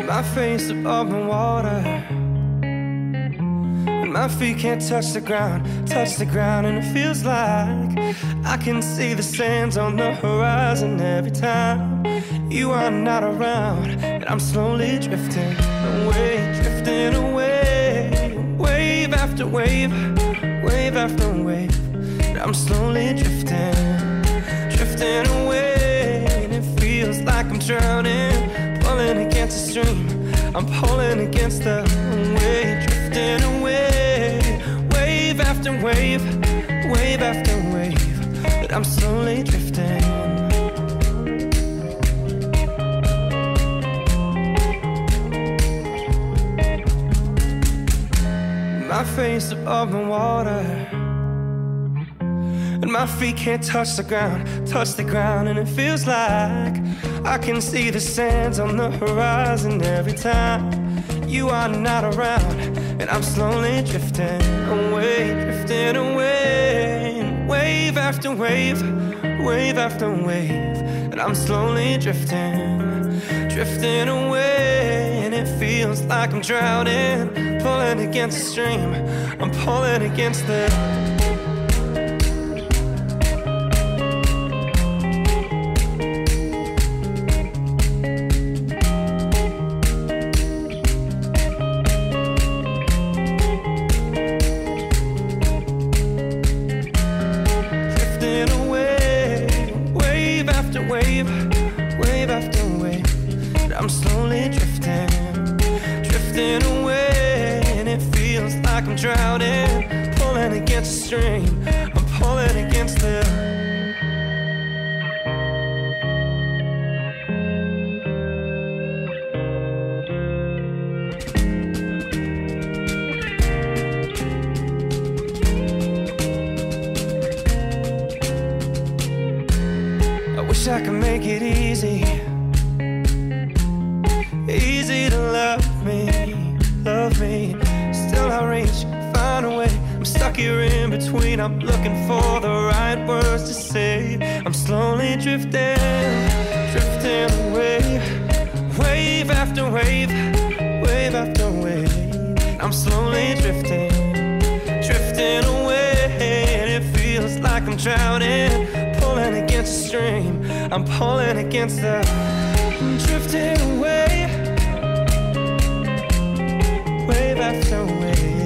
My face above the water, and my feet can't touch the ground, and it feels like I can see the sands on the horizon every time you are not around, and I'm slowly drifting away, wave after wave, wave after wave, and I'm slowly drifting away, and it feels like I'm drowning, pulling against the stream, I'm pulling against the wave, drifting away, wave after wave, wave after wave, but I'm slowly drifting. My face above the water, and my feet can't touch the ground, and it feels like I can see the sands on the horizon every time you are not around, and I'm slowly drifting away, wave after wave, wave after wave, and I'm slowly drifting away, and it feels like I'm drowning, pulling against the stream, I'm pulling against the wave, wave after wave, but I'm slowly drifting away, and it feels like I'm drowning, pulling against the stream, I'm pulling against the I can make it easy to love me. Still I reach, find a way. I'm stuck here in between. I'm looking for the right words to say. I'm slowly drifting away, wave after wave, wave after wave. I'm slowly drifting away, and it feels like I'm drowning, pulling against the stream, I'm pulling against the drifting away, wave after wave.